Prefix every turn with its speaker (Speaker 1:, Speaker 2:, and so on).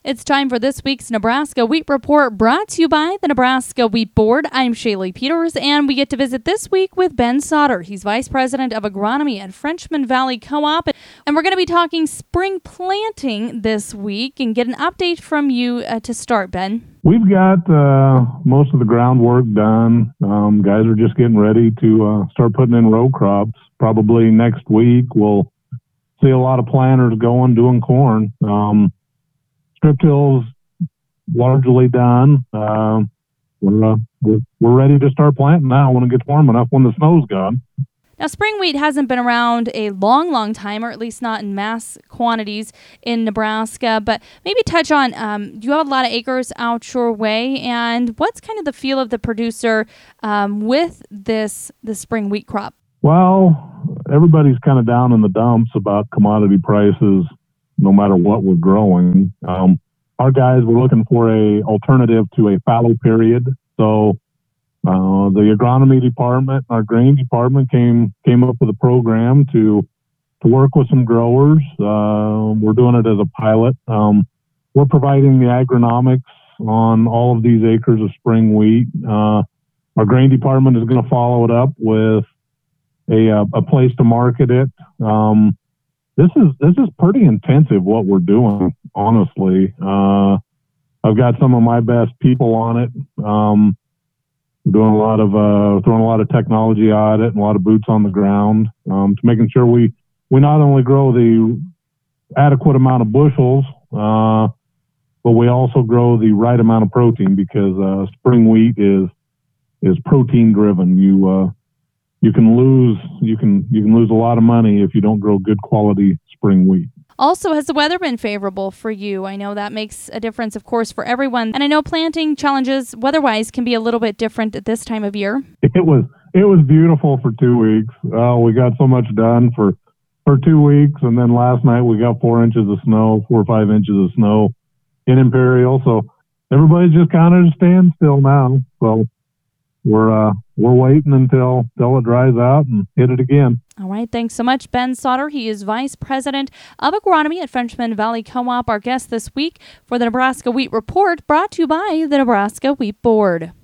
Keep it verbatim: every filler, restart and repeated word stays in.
Speaker 1: It's time for this week's Nebraska Wheat Report, brought to you by the Nebraska Wheat Board. I'm Shaylee Peters, and we get to visit this week with Ben Sauter. He's Vice President of Agronomy at Frenchman Valley Co-op, and we're going to be talking spring planting this week and get an update from you uh, to start, Ben.
Speaker 2: We've got uh, most of the groundwork done. Um, guys are just getting ready to uh, start putting in row crops. Probably next week we'll see a lot of planters going, doing corn. Um, Strip till's largely done. Uh, we're, uh, we're we're ready to start planting now when it gets warm enough, when the snow's gone.
Speaker 1: Now, spring wheat hasn't been around a long, long time, or at least not in mass quantities in Nebraska. But maybe touch on, um, you have a lot of acres out your way, and what's kind of the feel of the producer um, with this the spring wheat crop?
Speaker 2: Well, everybody's kind of down in the dumps about commodity prices, no matter what we're growing. Um, our guys were looking for a alternative to a fallow period. So uh, the agronomy department, our grain department came came up with a program to to work with some growers. Uh, we're doing it as a pilot. Um, we're providing the agronomics on all of these acres of spring wheat. Uh, our grain department is going to follow it up with a, a, a place to market it. Um, This is this is pretty intensive what we're doing, honestly. Uh, I've got some of my best people on it. Um, doing a lot of uh, throwing a lot of technology at it and a lot of boots on the ground, um, to making sure we we not only grow the adequate amount of bushels, uh, but we also grow the right amount of protein, because uh, spring wheat is is protein driven. You uh, You can lose you can you can lose a lot of money if you don't grow good quality spring wheat.
Speaker 1: Also, has the weather been favorable for you? I know that makes a difference, of course, for everyone. And I know planting challenges weather-wise can be a little bit different at this time of year.
Speaker 2: It was it was beautiful for two weeks. Uh, we got so much done for for two weeks, and then last night we got four inches of snow, four or five inches of snow in Imperial. So everybody's just kind of staying still now. So we're uh, we're waiting until, until it dries out and hit it again.
Speaker 1: All right. Thanks so much, Ben Sauter. He is Vice President of Agronomy at Frenchman Valley Co-op, our guest this week for the Nebraska Wheat Report, brought to you by the Nebraska Wheat Board.